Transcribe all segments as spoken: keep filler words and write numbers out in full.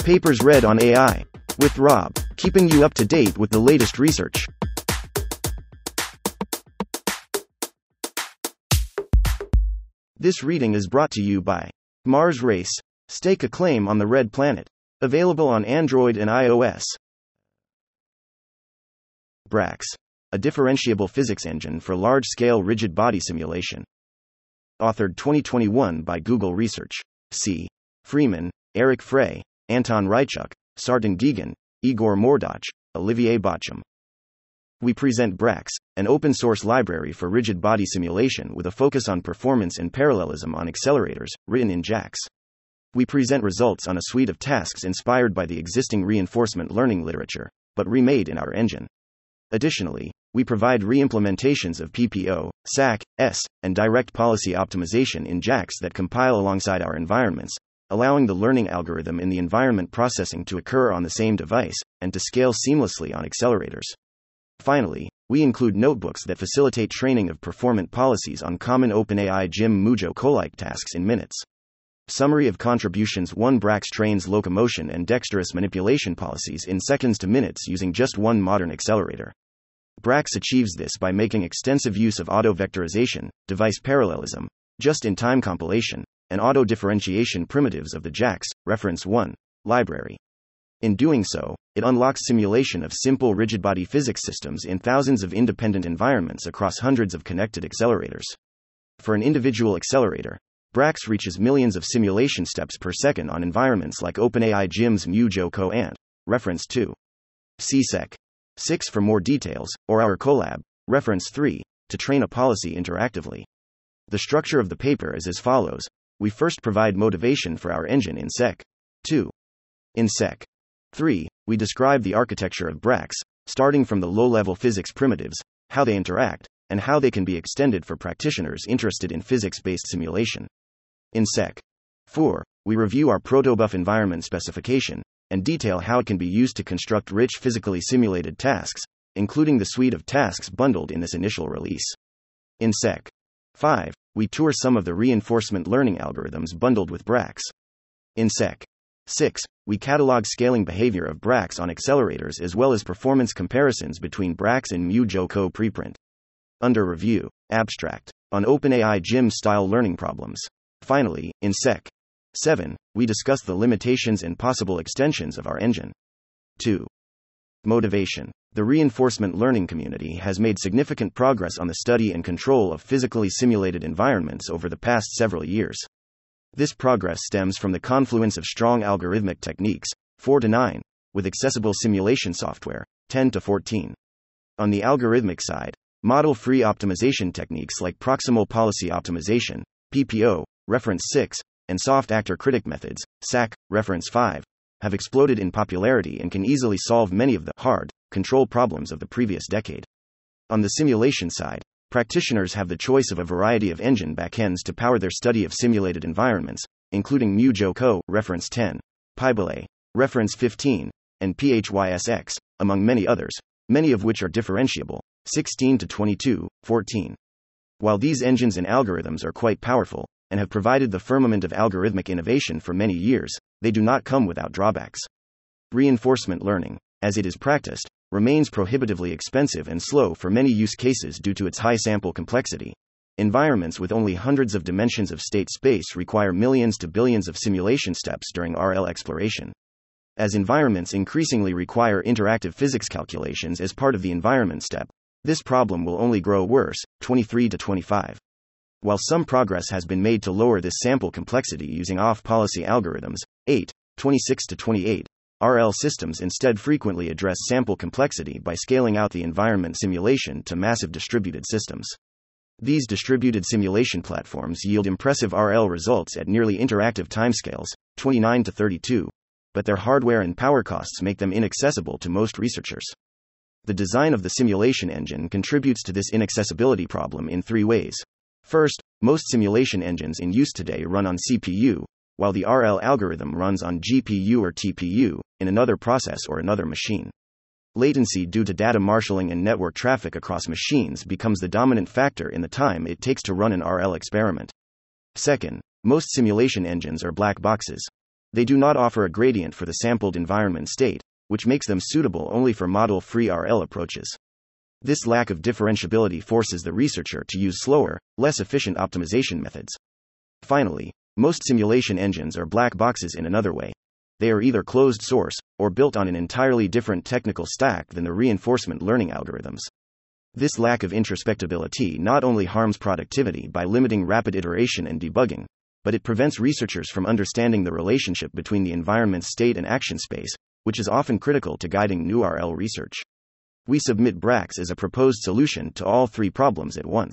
Papers read on A I. With Rob, keeping you up to date with the latest research. This reading is brought to you by Mars Race. Stake a claim on the Red Planet. Available on Android and iOS. BRAX, a differentiable physics engine for large-scale rigid body simulation. Authored twenty twenty-one by Google Research. C. Freeman, Eric Frey, Anton Rychuk, Sartan Geoghegan, Igor Mordach, Olivier Bacham. We present BRAX, an open-source library for rigid body simulation with a focus on performance and parallelism on accelerators, written in JAX. We present results on a suite of tasks inspired by the existing reinforcement learning literature, but remade in our engine. Additionally, we provide re-implementations of P P O, S A C, S, and direct policy optimization in JAX that compile alongside our environments, allowing the learning algorithm in the environment processing to occur on the same device, and to scale seamlessly on accelerators. Finally, we include notebooks that facilitate training of performant policies on common OpenAI Gym Mujo Colike tasks in minutes. Summary of contributions: one BRAX trains locomotion and dexterous manipulation policies in seconds to minutes using just one modern accelerator. BRAX achieves this by making extensive use of auto-vectorization, device parallelism, just-in-time compilation, and auto-differentiation primitives of the JAX, reference one, library. In doing so, it unlocks simulation of simple rigid-body physics systems in thousands of independent environments across hundreds of connected accelerators. For an individual accelerator, BRAX reaches millions of simulation steps per second on environments like OpenAI Gym's Mujo Co and reference two. See sec. six for more details, or our collab, reference three, to train a policy interactively. The structure of the paper is as follows. We first provide motivation for our engine in sec. two. In sec. three, we describe the architecture of BRAX, starting from the low-level physics primitives, how they interact, and how they can be extended for practitioners interested in physics-based simulation. In sec. four, we review our protobuf environment specification, and detail how it can be used to construct rich physically simulated tasks, including the suite of tasks bundled in this initial release. In sec. five, we tour some of the reinforcement learning algorithms bundled with BRAX. In sec. six, we catalog scaling behavior of BRAX on accelerators as well as performance comparisons between BRAX and Mujo Co preprint. Under review, abstract, on OpenAI Gym-style learning problems. Finally, in sec. seven, we discuss the limitations and possible extensions of our engine. two. Motivation. The reinforcement learning community has made significant progress on the study and control of physically simulated environments over the past several years. This progress stems from the confluence of strong algorithmic techniques, four to nine, with accessible simulation software, ten to fourteen. On the algorithmic side, model-free optimization techniques like proximal policy optimization, P P O, reference six, and soft actor critic methods, S A C, reference five, have exploded in popularity and can easily solve many of the hard control problems of the previous decade. On the simulation side, practitioners have the choice of a variety of engine backends to power their study of simulated environments, including Mujo Co, reference ten, PyBallet, reference fifteen, and P H Y S X, among many others, many of which are differentiable, sixteen to twenty-two, fourteen. While these engines and algorithms are quite powerful, and have provided the firmament of algorithmic innovation for many years, they do not come without drawbacks. Reinforcement learning, as it is practiced, remains prohibitively expensive and slow for many use cases due to its high sample complexity. Environments with only hundreds of dimensions of state space require millions to billions of simulation steps during R L exploration. As environments increasingly require interactive physics calculations as part of the environment step, this problem will only grow worse, twenty-three to twenty-five. While some progress has been made to lower this sample complexity using off-policy algorithms, eight, twenty-six to twenty-eight, R L systems instead frequently address sample complexity by scaling out the environment simulation to massive distributed systems. These distributed simulation platforms yield impressive R L results at nearly interactive timescales, twenty-nine to thirty-two, but their hardware and power costs make them inaccessible to most researchers. The design of the simulation engine contributes to this inaccessibility problem in three ways. First, most simulation engines in use today run on C P U, while the R L algorithm runs on G P U or T P U, in another process or another machine. Latency due to data marshalling and network traffic across machines becomes the dominant factor in the time it takes to run an R L experiment. Second, most simulation engines are black boxes. They do not offer a gradient for the sampled environment state, which makes them suitable only for model-free R L approaches. This lack of differentiability forces the researcher to use slower, less efficient optimization methods. Finally, most simulation engines are black boxes in another way. They are either closed source, or built on an entirely different technical stack than the reinforcement learning algorithms. This lack of introspectability not only harms productivity by limiting rapid iteration and debugging, but it prevents researchers from understanding the relationship between the environment's state and action space, which is often critical to guiding new R L research. We submit Brax as a proposed solution to all three problems at once.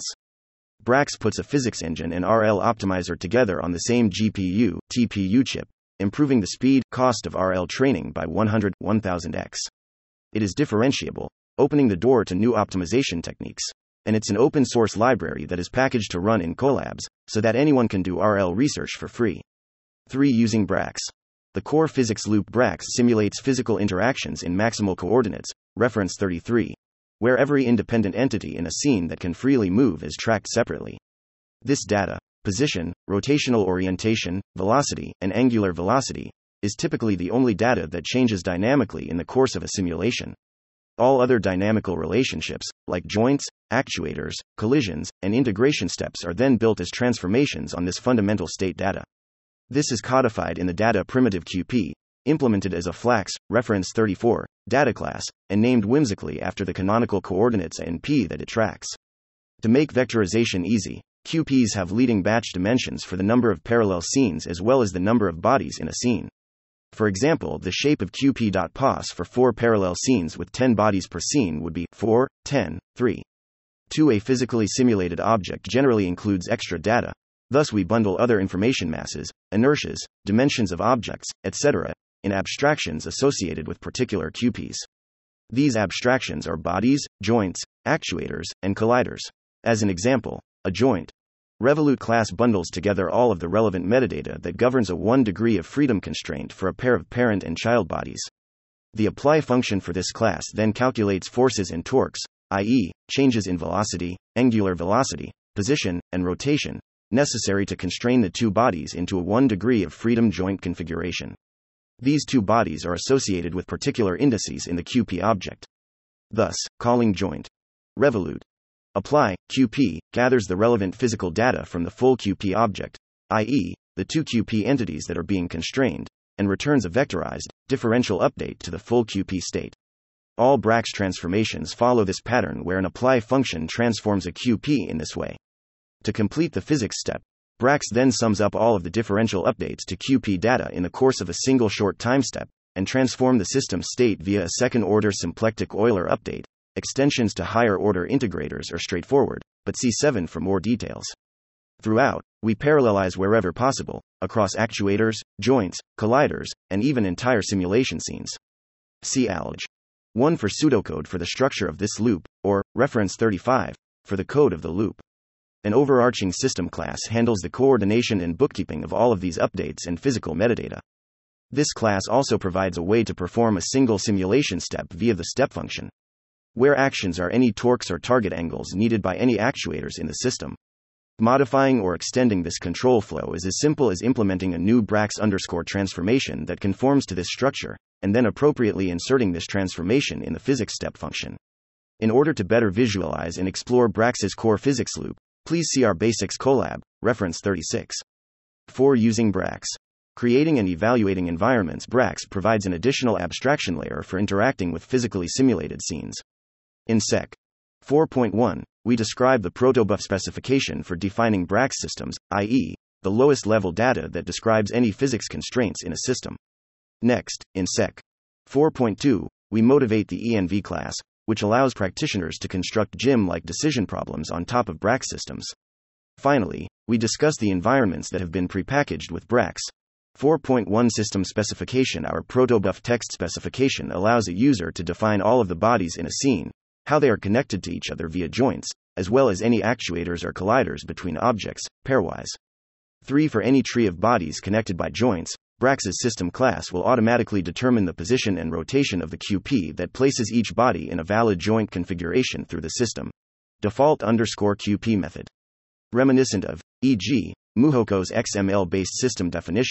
Brax puts a physics engine and R L optimizer together on the same G P U, T P U chip, improving the speed, cost of R L training by one hundred to one thousand x. It is differentiable, opening the door to new optimization techniques, and it's an open-source library that is packaged to run in Colabs, so that anyone can do R L research for free. three. Using Brax. The core physics loop Brax simulates physical interactions in maximal coordinates, reference thirty-three, where every independent entity in a scene that can freely move is tracked separately. This data, position, rotational orientation, velocity, and angular velocity, is typically the only data that changes dynamically in the course of a simulation. All other dynamical relationships, like joints, actuators, collisions, and integration steps, are then built as transformations on this fundamental state data. This is codified in the data primitive Q P, implemented as a Flax, reference thirty-four, data class, and named whimsically after the canonical coordinates A and P that it tracks. To make vectorization easy, Q Ps have leading batch dimensions for the number of parallel scenes as well as the number of bodies in a scene. For example, the shape of Q P.pos for four parallel scenes with ten bodies per scene would be four, ten, three. two. A physically simulated object generally includes extra data. Thus we bundle other information masses, inertias, dimensions of objects, et cetera, in abstractions associated with particular Q Ps. These abstractions are bodies, joints, actuators, and colliders. As an example, a joint. Revolute class bundles together all of the relevant metadata that governs a one degree of freedom constraint for a pair of parent and child bodies. The apply function for this class then calculates forces and torques, that is, changes in velocity, angular velocity, position, and rotation, necessary to constrain the two bodies into a one degree of freedom joint configuration. These two bodies are associated with particular indices in the Q P object. Thus, calling joint revolute apply Q P gathers the relevant physical data from the full Q P object, that is, the two Q P entities that are being constrained, and returns a vectorized, differential update to the full Q P state. All Brax transformations follow this pattern where an apply function transforms a Q P in this way. To complete the physics step, Brax then sums up all of the differential updates to Q P data in the course of a single short time step, and transform the system state via a second-order symplectic Euler update. Extensions to higher-order integrators are straightforward, but see seven for more details. Throughout, we parallelize wherever possible, across actuators, joints, colliders, and even entire simulation scenes. See alg. one for pseudocode for the structure of this loop, or, reference thirty-five, for the code of the loop. An overarching system class handles the coordination and bookkeeping of all of these updates and physical metadata. This class also provides a way to perform a single simulation step via the step function, where actions are any torques or target angles needed by any actuators in the system. Modifying or extending this control flow is as simple as implementing a new Brax underscore transformation that conforms to this structure, and then appropriately inserting this transformation in the physics step function. In order to better visualize and explore Brax's core physics loop, please see our Basics Colab, reference thirty-six. four. Using Brax. Creating and evaluating environments. Brax provides an additional abstraction layer for interacting with physically simulated scenes. In Sec. four point one, we describe the protobuf specification for defining Brax systems, that is, the lowest level data that describes any physics constraints in a system. Next, in Sec. four point two, we motivate the E N V class, which allows practitioners to construct G I M-like decision problems on top of Brax systems. Finally, we discuss the environments that have been prepackaged with Brax. four point one System Specification. Our protobuf text specification allows a user to define all of the bodies in a scene, how they are connected to each other via joints, as well as any actuators or colliders between objects, pairwise. three. For any tree of bodies connected by joints, Brax's system class will automatically determine the position and rotation of the Q P that places each body in a valid joint configuration through the system. Default underscore Q P method. Reminiscent of, for example, Muhoko's X M L-based system definition,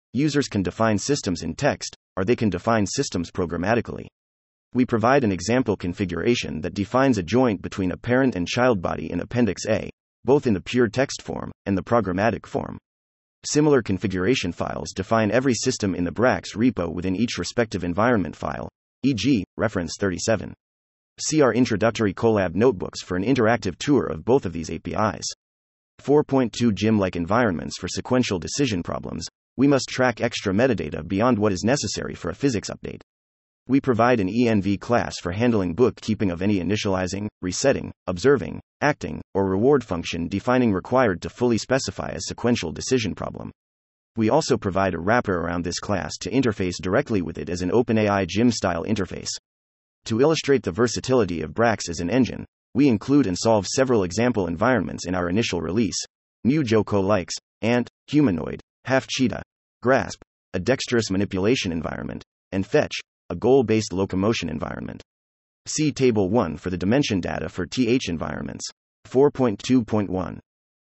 Users can define systems in text, or they can define systems programmatically. We provide an example configuration that defines a joint between a parent and child body in Appendix A, both in the pure text form and the programmatic form. Similar configuration files define every system in the Brax repo within each respective environment file, for example, reference thirty-seven. See our introductory Colab notebooks for an interactive tour of both of these A P Is. four point two G I M-like environments for sequential decision problems. We must track extra metadata beyond what is necessary for a physics update. We provide an E N V class for handling bookkeeping of any initializing, resetting, observing, acting, or reward function defining required to fully specify a sequential decision problem. We also provide a wrapper around this class to interface directly with it as an OpenAI G I M-style interface. To illustrate the versatility of Brax as an engine, we include and solve several example environments in our initial release: MuJoCo Likes, Ant, Humanoid, Half Cheetah, Grasp, a dexterous manipulation environment, and Fetch, a goal-based locomotion environment. See Table one for the dimension data for T H environments. four point two point one.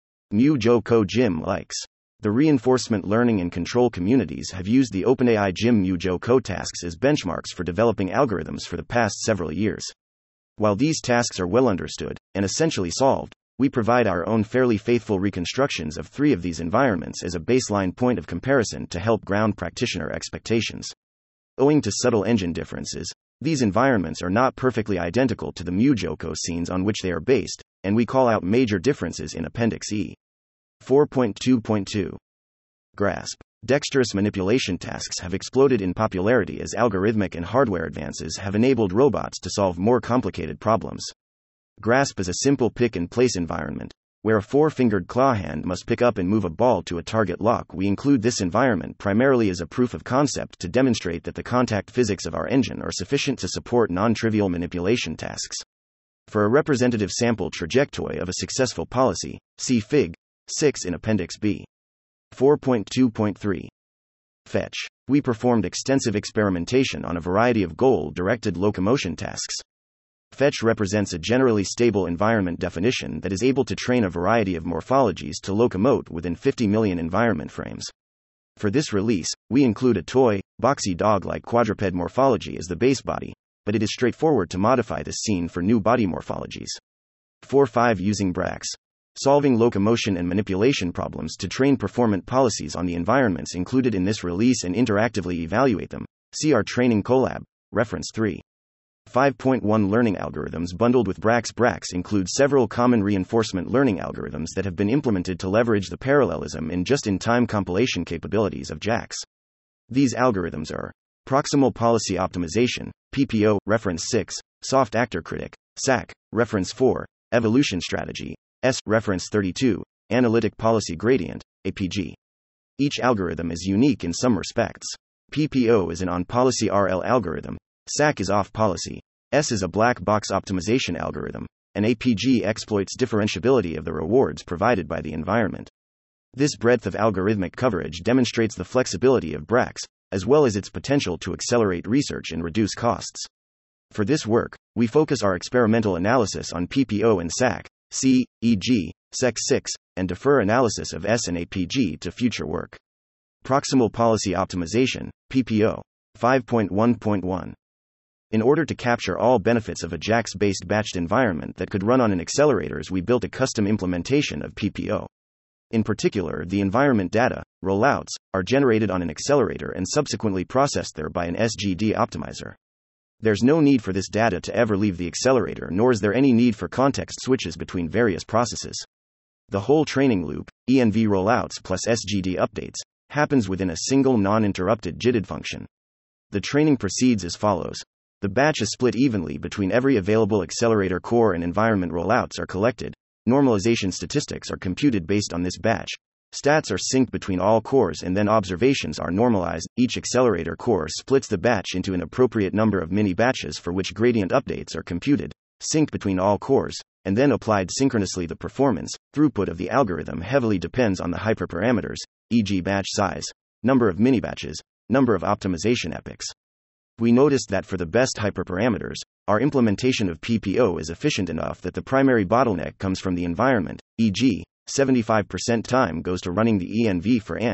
MuJoCo G I M Likes. The reinforcement learning and control communities have used the OpenAI G I M MuJoCo tasks as benchmarks for developing algorithms for the past several years. While these tasks are well understood and essentially solved, we provide our own fairly faithful reconstructions of three of these environments as a baseline point of comparison to help ground practitioner expectations. Owing to subtle engine differences, these environments are not perfectly identical to the MuJoCo scenes on which they are based, and we call out major differences in Appendix E. four point two point two. Grasp. Dexterous manipulation tasks have exploded in popularity as algorithmic and hardware advances have enabled robots to solve more complicated problems. Grasp is a simple pick-and-place environment, where a four-fingered claw hand must pick up and move a ball to a target lock. We include this environment primarily as a proof of concept to demonstrate that the contact physics of our engine are sufficient to support non-trivial manipulation tasks. For a representative sample trajectory of a successful policy, see Fig. six in Appendix B. four point two point three. Fetch. We performed extensive experimentation on a variety of goal-directed locomotion tasks. Fetch represents a generally stable environment definition that is able to train a variety of morphologies to locomote within fifty million environment frames. For this release, we include a toy, boxy dog-like quadruped morphology as the base body, but it is straightforward to modify this scene for new body morphologies. four point five Using Brax. Solving locomotion and manipulation problems to train performant policies on the environments included in this release and interactively evaluate them. See our training collab, reference three. five point one Learning algorithms bundled with Brax. Brax includes several common reinforcement learning algorithms that have been implemented to leverage the parallelism and just-in-time compilation capabilities of JAX. These algorithms are Proximal Policy Optimization, P P O, reference six, Soft Actor Critic, S A C, reference four, Evolution Strategy, S, reference thirty-two, Analytic Policy Gradient, A P G. Each algorithm is unique in some respects. P P O is an on-policy R L algorithm, S A C is off-policy, S is a black box optimization algorithm, and A P G exploits differentiability of the rewards provided by the environment. This breadth of algorithmic coverage demonstrates the flexibility of Brax, as well as its potential to accelerate research and reduce costs. For this work, we focus our experimental analysis on P P O and S A C, C, for example, S E C six, and defer analysis of S and A P G to future work. Proximal Policy Optimization, P P O. five point one point one. In order to capture all benefits of a JAX-based batched environment that could run on an accelerators, we built a custom implementation of P P O. In particular, the environment data, rollouts, are generated on an accelerator and subsequently processed there by an S G D optimizer. There's no need for this data to ever leave the accelerator, nor is there any need for context switches between various processes. The whole training loop, E N V rollouts plus S G D updates, happens within a single non-interrupted J I D D function. The training proceeds as follows. The batch is split evenly between every available accelerator core and environment rollouts are collected. Normalization statistics are computed based on this batch. Stats are synced between all cores and then observations are normalized. Each accelerator core splits the batch into an appropriate number of mini batches for which gradient updates are computed, synced between all cores, and then applied synchronously. The performance, throughput of the algorithm heavily depends on the hyperparameters, for example batch size, number of mini batches, number of optimization epochs. We noticed that for the best hyperparameters, our implementation of P P O is efficient enough that the primary bottleneck comes from the environment, for example, seventy-five percent time goes to running the E N V for Ant,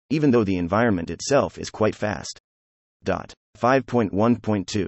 even though the environment itself is quite fast. five point one point two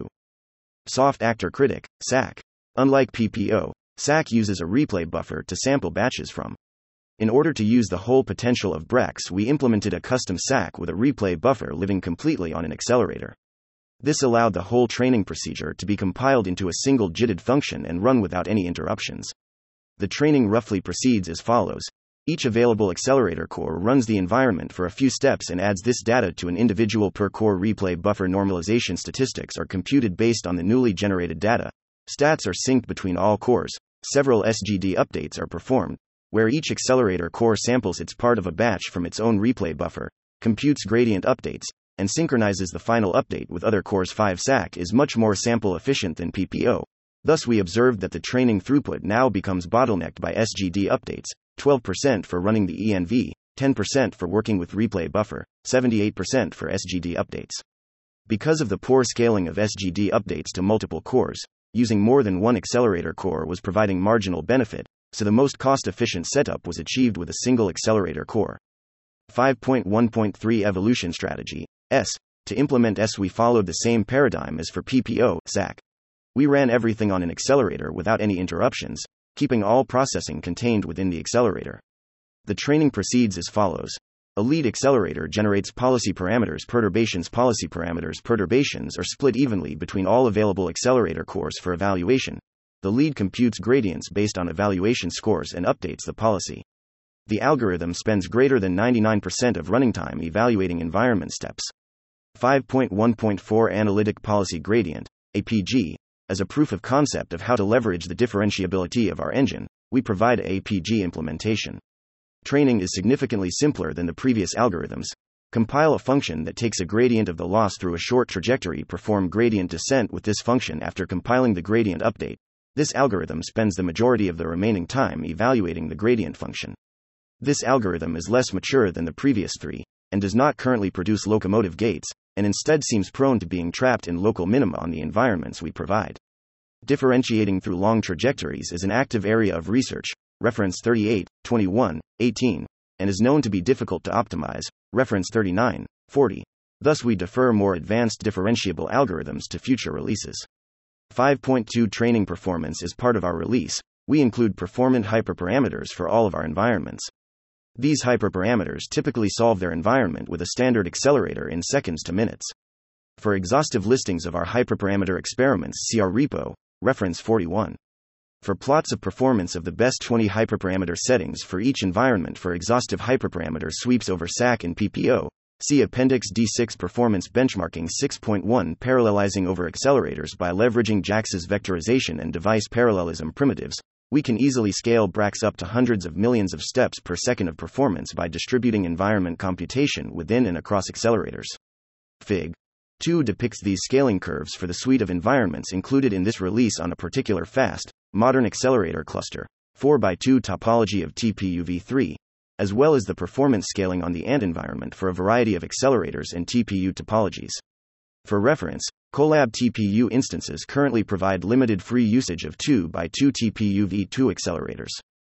Soft Actor Critic, S A C. Unlike P P O, S A C uses a replay buffer to sample batches from. In order to use the whole potential of Brax, we implemented a custom S A C with a replay buffer living completely on an accelerator. This allowed the whole training procedure to be compiled into a single J I T function and run without any interruptions. The training roughly proceeds as follows. Each available accelerator core runs the environment for a few steps and adds this data to an individual per core replay buffer. Normalization statistics are computed based on the newly generated data. Stats are synced between all cores. Several S G D updates are performed, where each accelerator core samples its part of a batch from its own replay buffer, computes gradient updates, and synchronizes the final update with other cores. five S A C is much more sample efficient than P P O. Thus, we observed that the training throughput now becomes bottlenecked by S G D updates, twelve percent for running the E N V, ten percent for working with replay buffer, seventy-eight percent for S G D updates. Because of the poor scaling of S G D updates to multiple cores, using more than one accelerator core was providing marginal benefit, so the most cost-efficient setup was achieved with a single accelerator core. five point one point three Evolution Strategy, S. To implement S, we followed the same paradigm as for P P O, S A C. We ran everything on an accelerator without any interruptions, keeping all processing contained within the accelerator. The training proceeds as follows. A lead accelerator generates policy parameters. Perturbations Policy parameters Perturbations are split evenly between all available accelerator cores for evaluation. The lead computes gradients based on evaluation scores and updates the policy. The algorithm spends greater than ninety-nine percent of running time evaluating environment steps. five point one point four Analytic Policy Gradient, A P G. As a proof of concept of how to leverage the differentiability of our engine, we provide a A P G implementation. Training is significantly simpler than the previous algorithms. Compile a function that takes a gradient of the loss through a short trajectory. Perform gradient descent with this function after compiling the gradient update. This algorithm spends the majority of the remaining time evaluating the gradient function. This algorithm is less mature than the previous three, and does not currently produce locomotive gates, and instead seems prone to being trapped in local minima on the environments we provide. Differentiating through long trajectories is an active area of research, reference thirty-eight, twenty-one, eighteen, and is known to be difficult to optimize, reference thirty-nine, forty. Thus we defer more advanced differentiable algorithms to future releases. five point two Training performance is part of our release. We include performant hyperparameters for all of our environments. These hyperparameters typically solve their environment with a standard accelerator in seconds to minutes. For exhaustive listings of our hyperparameter experiments, see our repo, reference forty-one. For plots of performance of the best twenty hyperparameter settings for each environment for exhaustive hyperparameter sweeps over S A C and P P O, see Appendix D six. Performance benchmarking six point one Parallelizing over accelerators. By leveraging JAX's vectorization and device parallelism primitives, we can easily scale Brax up to hundreds of millions of steps per second of performance by distributing environment computation within and across accelerators. Fig. two depicts these scaling curves for the suite of environments included in this release on a particular fast, modern accelerator cluster, four by two topology of T P U v three, as well as the performance scaling on the A N T environment for a variety of accelerators and T P U topologies. For reference, Colab T P U instances currently provide limited free usage of two by two T P U v two accelerators.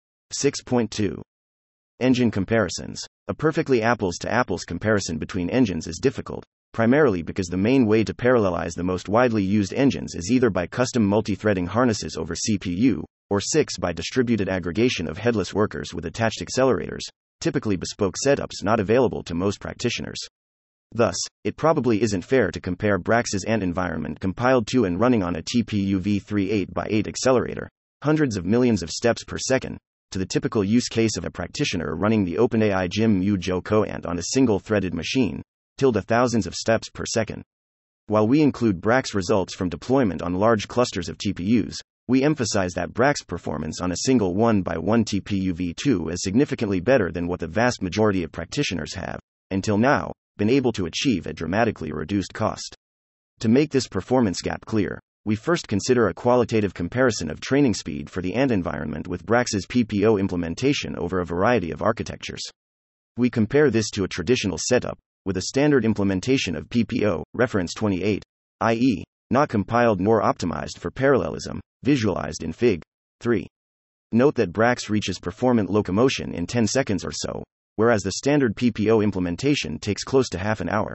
six point two Engine comparisons. A perfectly apples-to-apples comparison between engines is difficult, primarily because the main way to parallelize the most widely used engines is either by custom multi-threading harnesses over C P U, or six by distributed aggregation of headless workers with attached accelerators, typically bespoke setups not available to most practitioners. Thus, it probably isn't fair to compare Brax's A N T environment compiled to and running on a T P U v three eight by eight accelerator, hundreds of millions of steps per second, to the typical use case of a practitioner running the OpenAI Jim Mu Joe Coant on a single-threaded machine, tilde thousands of steps per second. While we include Brax results from deployment on large clusters of T P Us, we emphasize that Brax performance on a single one by one T P U v two is significantly better than what the vast majority of practitioners have, until now, been able to achieve at dramatically reduced cost. To make this performance gap clear, we first consider a qualitative comparison of training speed for the A N T environment with Brax's P P O implementation over a variety of architectures. We compare this to a traditional setup, with a standard implementation of P P O, reference twenty-eight, that is, not compiled nor optimized for parallelism, visualized in Fig. three. Note that Brax reaches performant locomotion in ten seconds or so, whereas the standard P P O implementation takes close to half an hour.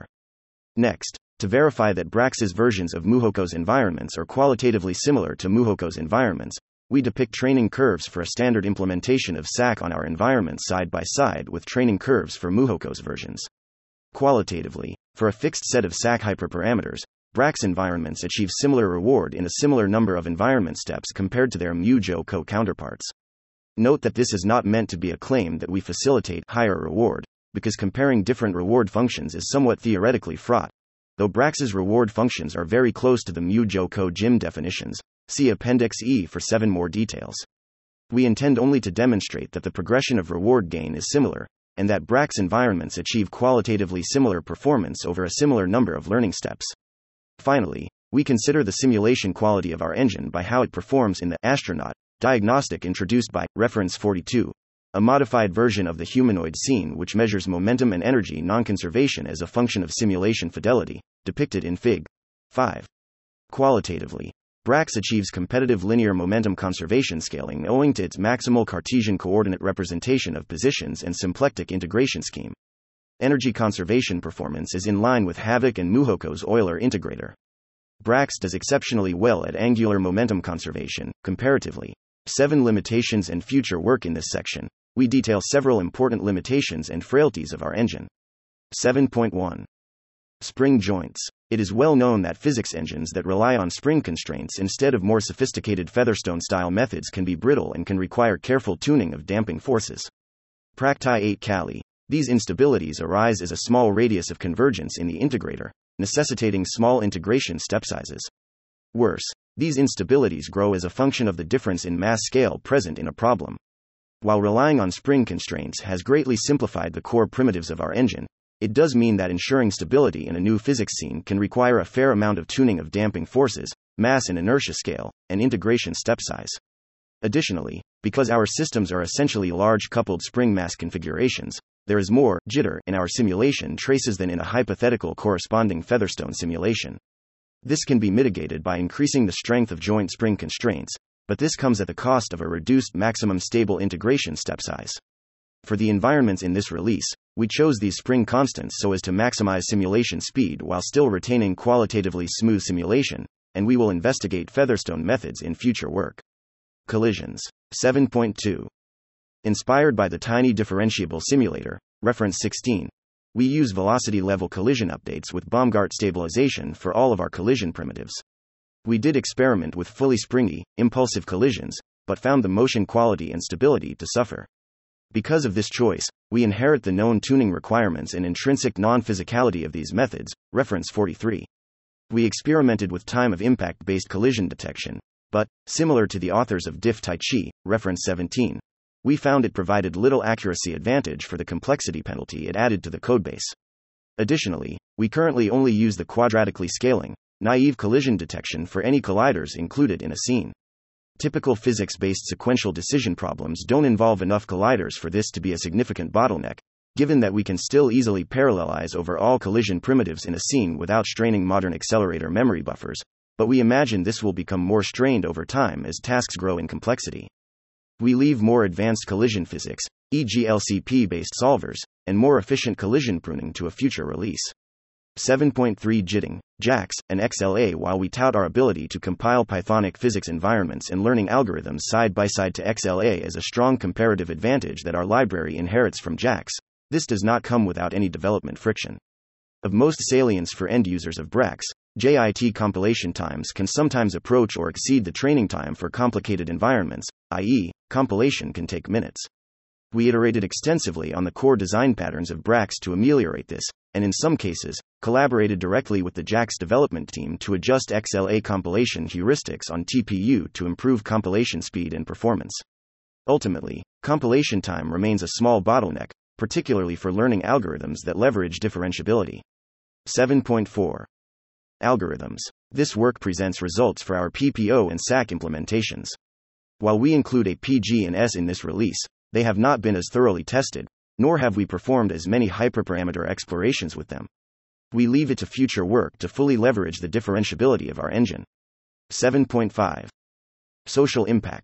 Next, to verify that Brax's versions of Muhoko's environments are qualitatively similar to Muhoko's environments, we depict training curves for a standard implementation of S A C on our environments side by side with training curves for Muhoko's versions. Qualitatively, for a fixed set of S A C hyperparameters, Brax environments achieve similar reward in a similar number of environment steps compared to their Mu-Jo-Ko counterparts. Note that this is not meant to be a claim that we facilitate higher reward, because comparing different reward functions is somewhat theoretically fraught. Though Brax's reward functions are very close to the Mu-Jo-Ko G I M definitions, see Appendix E for seven more details. We intend only to demonstrate that the progression of reward gain is similar, and that Brax environments achieve qualitatively similar performance over a similar number of learning steps. Finally, we consider the simulation quality of our engine by how it performs in the astronaut diagnostic introduced by reference forty-two, a modified version of the humanoid scene which measures momentum and energy non-conservation as a function of simulation fidelity, depicted in Fig. five. Qualitatively, Brax achieves competitive linear momentum conservation scaling owing to its maximal Cartesian coordinate representation of positions and symplectic integration scheme. Energy conservation performance is in line with Havok and Muhoko's Euler integrator. Brax does exceptionally well at angular momentum conservation, comparatively. Seven limitations and future work. In this section, we detail several important limitations and frailties of our engine. seven point one. Spring joints. It is well known that physics engines that rely on spring constraints instead of more sophisticated Featherstone-style methods can be brittle and can require careful tuning of damping forces. Practi eight Cali. These instabilities arise as a small radius of convergence in the integrator, necessitating small integration step sizes. Worse, these instabilities grow as a function of the difference in mass scale present in a problem. While relying on spring constraints has greatly simplified the core primitives of our engine, it does mean that ensuring stability in a new physics scene can require a fair amount of tuning of damping forces, mass and inertia scale, and integration step size. Additionally, because our systems are essentially large coupled spring mass configurations, there is more jitter in our simulation traces than in a hypothetical corresponding Featherstone simulation. This can be mitigated by increasing the strength of joint spring constraints, but this comes at the cost of a reduced maximum stable integration step size. For the environments in this release, we chose these spring constants so as to maximize simulation speed while still retaining qualitatively smooth simulation, and we will investigate Featherstone methods in future work. Collisions. seven point two. Inspired by the tiny differentiable simulator, reference sixteen, we use velocity-level collision updates with Baumgart stabilization for all of our collision primitives. We did experiment with fully springy, impulsive collisions, but found the motion quality and stability to suffer. Because of this choice, we inherit the known tuning requirements and intrinsic non-physicality of these methods, reference forty-three. We experimented with time of impact-based collision detection, but, similar to the authors of Diff Tai Chi, reference seventeen, we found it provided little accuracy advantage for the complexity penalty it added to the codebase. Additionally, we currently only use the quadratically scaling, naive collision detection for any colliders included in a scene. Typical physics-based sequential decision problems don't involve enough colliders for this to be a significant bottleneck, given that we can still easily parallelize over all collision primitives in a scene without straining modern accelerator memory buffers, but we imagine this will become more strained over time as tasks grow in complexity. We leave more advanced collision physics, for example L C P-based solvers, and more efficient collision pruning to a future release. seven point three Jitting, JAX, and X L A. While we tout our ability to compile Pythonic physics environments and learning algorithms side by side to X L A as a strong comparative advantage that our library inherits from JAX, this does not come without any development friction. Of most salience for end users of Brax, J I T compilation times can sometimes approach or exceed the training time for complicated environments, that is, compilation can take minutes. We iterated extensively on the core design patterns of Brax to ameliorate this, and in some cases, collaborated directly with the JAX development team to adjust X L A compilation heuristics on T P U to improve compilation speed and performance. Ultimately, compilation time remains a small bottleneck, particularly for learning algorithms that leverage differentiability. seven point four. Algorithms. This work presents results for our P P O and S A C implementations. While we include a P G and S in this release, they have not been as thoroughly tested, nor have we performed as many hyperparameter explorations with them. We leave it to future work to fully leverage the differentiability of our engine. seven point five. Social impacts.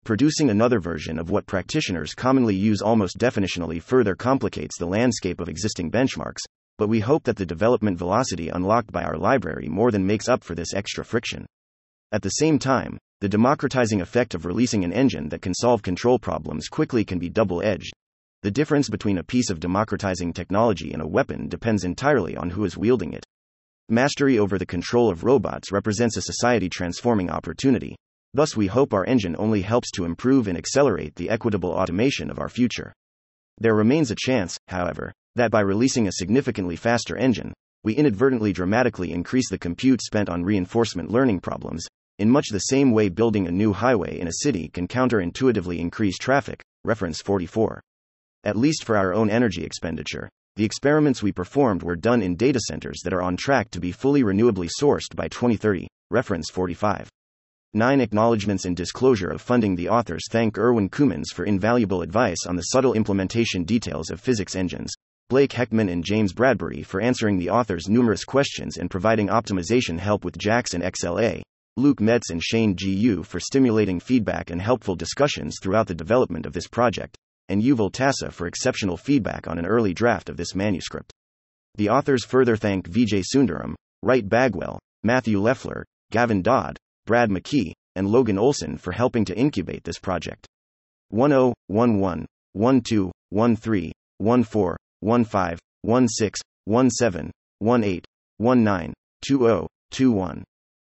Producing another version of what practitioners commonly use almost definitionally further complicates the landscape of existing benchmarks, but we hope that the development velocity unlocked by our library more than makes up for this extra friction. At the same time, the democratizing effect of releasing an engine that can solve control problems quickly can be double-edged. The difference between a piece of democratizing technology and a weapon depends entirely on who is wielding it. Mastery over the control of robots represents a society-transforming opportunity. Thus, we hope our engine only helps to improve and accelerate the equitable automation of our future. There remains a chance, however, that by releasing a significantly faster engine, we inadvertently dramatically increase the compute spent on reinforcement learning problems, in much the same way building a new highway in a city can counterintuitively increase traffic. Reference forty-four. At least for our own energy expenditure, the experiments we performed were done in data centers that are on track to be fully renewably sourced by twenty thirty. Reference forty-five. nine Acknowledgements and disclosure of funding. The authors thank Erwin Koumans for invaluable advice on the subtle implementation details of physics engines, Blake Heckman and James Bradbury for answering the author's numerous questions and providing optimization help with JAX and X L A, Luke Metz and Shane G U for stimulating feedback and helpful discussions throughout the development of this project, and Yuval Tassa for exceptional feedback on an early draft of this manuscript. The authors further thank Vijay Sundaram, Wright Bagwell, Matthew Leffler, Gavin Dodd, Brad McKee, and Logan Olson for helping to incubate this project. ten, eleven, twelve, thirteen, fourteen, fifteen, sixteen, seventeen, eighteen, nineteen, twenty, twenty-one.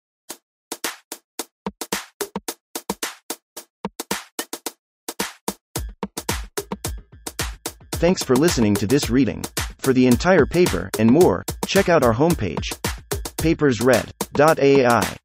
Thanks for listening to this reading. For the entire paper and more, check out our homepage, papers read dot A I.